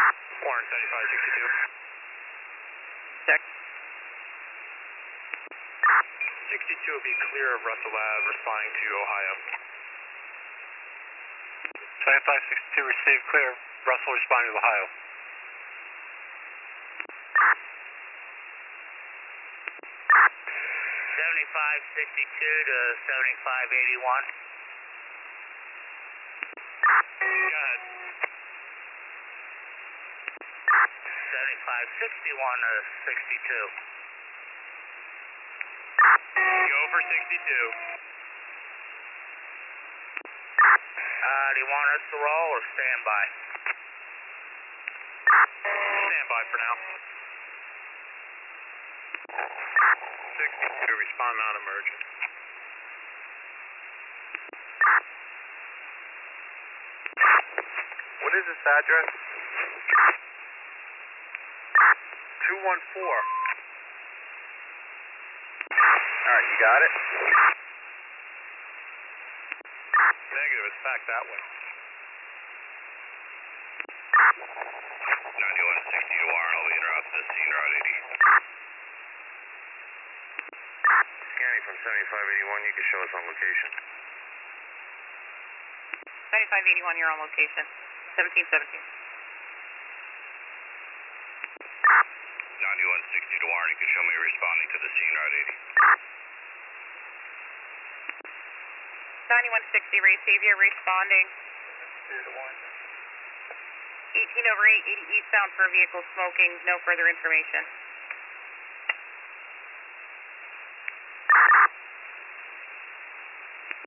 Warren 7562. Check. 62 will be clear of Russell Ave, responding to Ohio. 7562 received, clear. Russell responding to Ohio. 7562 to 7581. Go ahead. 7561 to 62. Go for 62. Do you want us to roll or stand by? Stand by for now. 62, respond non-emergent. What is this address? 214. Alright, you got it? Negative, it's back that way. 9160 to Warren, I'll be interrupt the scene route 80. Scanning from 7581, you can show us on location. 7581, you're on location. 1717. 9160 to Warren, you can show me responding to the scene route 80. 9160, receive you responding. 18 over 8, 80 eastbound for a vehicle smoking, no further information.